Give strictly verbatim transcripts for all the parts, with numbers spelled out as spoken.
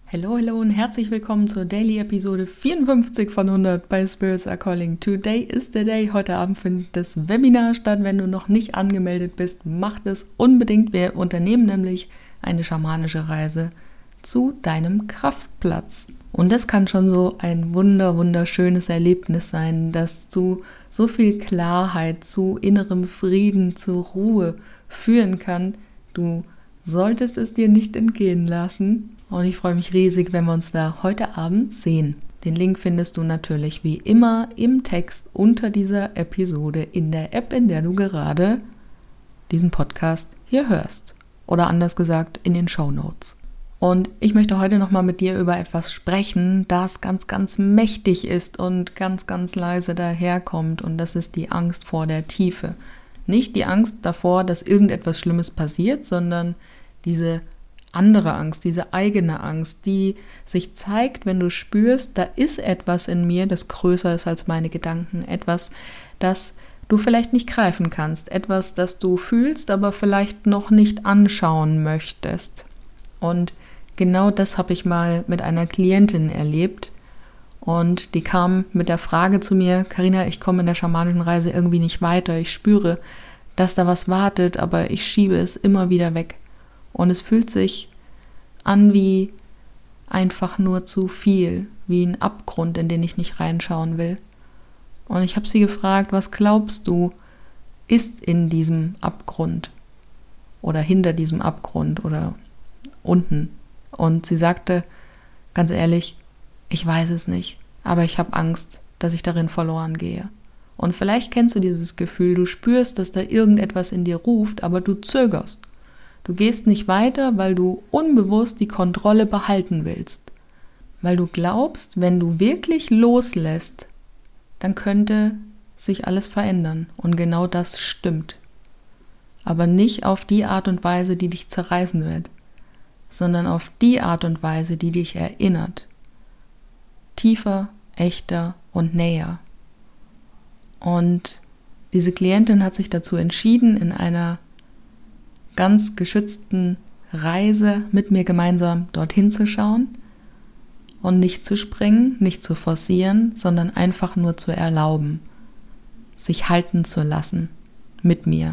Hallo, hallo und herzlich willkommen zur Daily Episode vierundfünfzig von hundert bei Spirits Are Calling. Today is the day. Heute Abend findet das Webinar statt. Wenn du noch nicht angemeldet bist, mach das unbedingt. Wir unternehmen nämlich eine schamanische Reise zu deinem Kraftplatz. Und das kann schon so ein wunder, wunderschönes Erlebnis sein, das zu so viel Klarheit, zu innerem Frieden, zu Ruhe führen kann. Du solltest es dir nicht entgehen lassen. Und ich freue mich riesig, wenn wir uns da heute Abend sehen. Den Link findest du natürlich wie immer im Text unter dieser Episode in der App, in der du gerade diesen Podcast hier hörst. Oder anders gesagt, in den Shownotes. Und ich möchte heute nochmal mit dir über etwas sprechen, das ganz, ganz mächtig ist und ganz, ganz leise daherkommt. Und das ist die Angst vor der Tiefe. Nicht die Angst davor, dass irgendetwas Schlimmes passiert, sondern diese andere Angst, diese eigene Angst, die sich zeigt, wenn du spürst, da ist etwas in mir, das größer ist als meine Gedanken, etwas, das du vielleicht nicht greifen kannst, etwas, das du fühlst, aber vielleicht noch nicht anschauen möchtest. Und genau das habe ich mal mit einer Klientin erlebt und die kam mit der Frage zu mir: Carina, ich komme in der schamanischen Reise irgendwie nicht weiter, ich spüre, dass da was wartet, aber ich schiebe es immer wieder weg. Und es fühlt sich an wie einfach nur zu viel, wie ein Abgrund, in den ich nicht reinschauen will. Und ich habe sie gefragt, was glaubst du, ist in diesem Abgrund oder hinter diesem Abgrund oder unten? Und sie sagte, ganz ehrlich, ich weiß es nicht, aber ich habe Angst, dass ich darin verloren gehe. Und vielleicht kennst du dieses Gefühl, du spürst, dass da irgendetwas in dir ruft, aber du zögerst. Du gehst nicht weiter, weil du unbewusst die Kontrolle behalten willst. Weil du glaubst, wenn du wirklich loslässt, dann könnte sich alles verändern. Und genau das stimmt. Aber nicht auf die Art und Weise, die dich zerreißen wird, sondern auf die Art und Weise, die dich erinnert. Tiefer, echter und näher. Und diese Klientin hat sich dazu entschieden, in einer ganz geschützten Reise mit mir gemeinsam dorthin zu schauen und nicht zu springen, nicht zu forcieren, sondern einfach nur zu erlauben, sich halten zu lassen mit mir,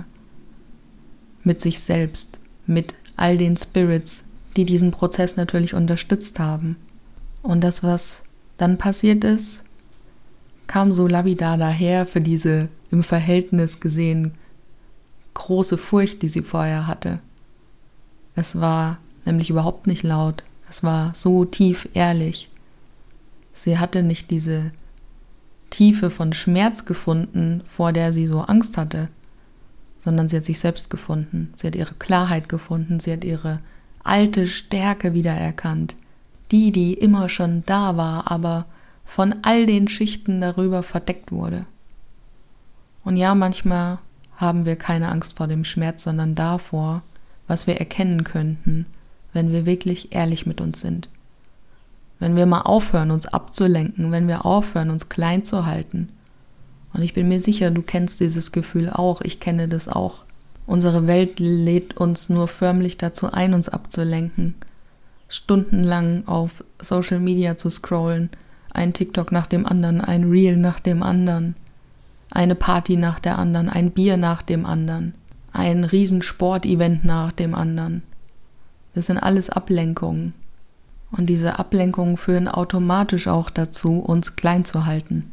mit sich selbst, mit all den Spirits, die diesen Prozess natürlich unterstützt haben. Und das, was dann passiert ist, kam so lapidar daher für diese im Verhältnis gesehen große Furcht, die sie vorher hatte. Es war nämlich überhaupt nicht laut. Es war so tief ehrlich. Sie hatte nicht diese Tiefe von Schmerz gefunden, vor der sie so Angst hatte, sondern sie hat sich selbst gefunden. Sie hat ihre Klarheit gefunden. Sie hat ihre alte Stärke wiedererkannt. Die, die immer schon da war, aber von all den Schichten darüber verdeckt wurde. Und ja, manchmal haben wir keine Angst vor dem Schmerz, sondern davor, was wir erkennen könnten, wenn wir wirklich ehrlich mit uns sind. Wenn wir mal aufhören, uns abzulenken, wenn wir aufhören, uns klein zu halten. Und ich bin mir sicher, du kennst dieses Gefühl auch, ich kenne das auch. Unsere Welt lädt uns nur förmlich dazu ein, uns abzulenken, stundenlang auf Social Media zu scrollen, ein TikTok nach dem anderen, ein Reel nach dem anderen, eine Party nach der anderen, ein Bier nach dem anderen, ein Riesensportevent nach dem anderen. Das sind alles Ablenkungen. Und diese Ablenkungen führen automatisch auch dazu, uns klein zu halten.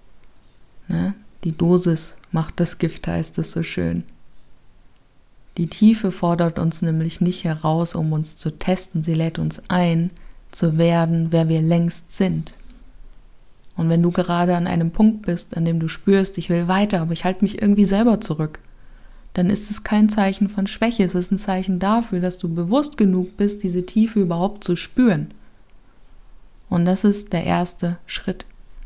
Ne? Die Dosis macht das Gift, heißt es so schön. Die Tiefe fordert uns nämlich nicht heraus, um uns zu testen. Sie lädt uns ein, zu werden, wer wir längst sind. Und wenn du gerade an einem Punkt bist, an dem du spürst, ich will weiter, aber ich halte mich irgendwie selber zurück, dann ist es kein Zeichen von Schwäche, es ist ein Zeichen dafür, dass du bewusst genug bist, diese Tiefe überhaupt zu spüren. Und das ist der erste Schritt.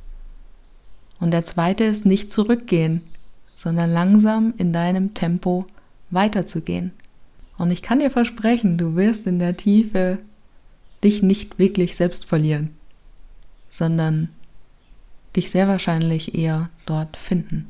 Und der zweite ist nicht zurückgehen, sondern langsam in deinem Tempo weiterzugehen. Und ich kann dir versprechen, du wirst in der Tiefe dich nicht wirklich selbst verlieren, sondern dich sehr wahrscheinlich eher dort finden.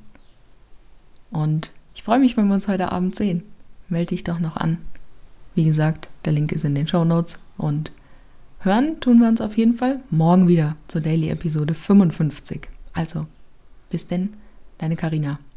Und ich freue mich, wenn wir uns heute Abend sehen. Melde dich doch noch an. Wie gesagt, der Link ist in den Shownotes und hören tun wir uns auf jeden Fall morgen wieder zur Daily Episode fünfundfünfzig. Also, bis denn, deine Carina.